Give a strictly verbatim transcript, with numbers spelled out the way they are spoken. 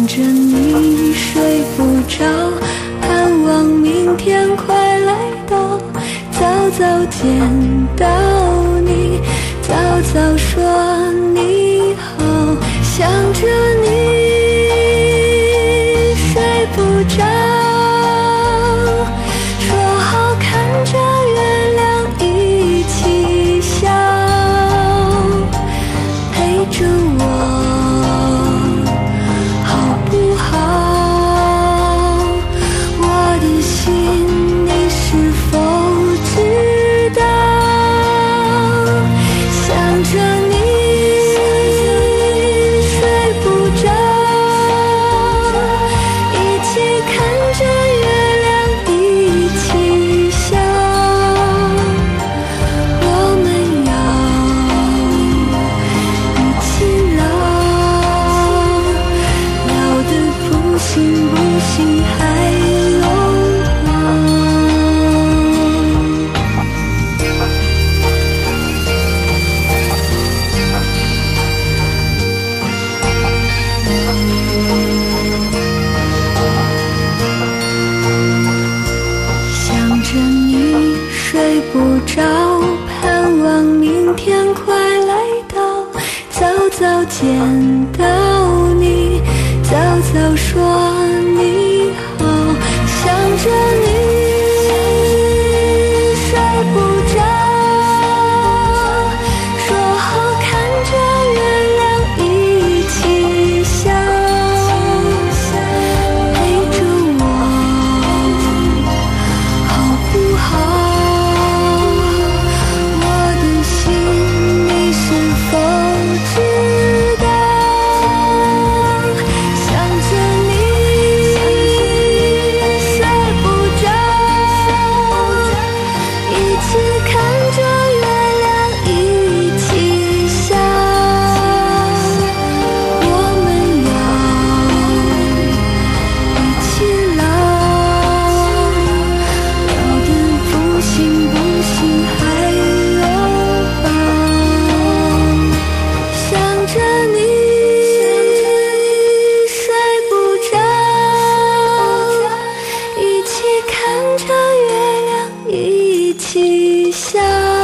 着你睡不着，盼望明天快来到，早早见到你，早早说你好，想着你睡不着，说好看着月亮一起笑，陪着我好不好？我的心你是否知道？想着你睡不着，一起看着月亮一起笑，我们要一起老，老得不行不行还拥抱。想着你睡不着，盼望明天快来到，早早见到你，早早说你好，想着你睡不着，说好看着月亮一起笑，陪着我好不好？我的心你是否知道？想着你睡不着，一起看着月亮一起笑，我们要一起老，老得不行不行还拥抱。想着你睡不着，一起看着月亮一起笑。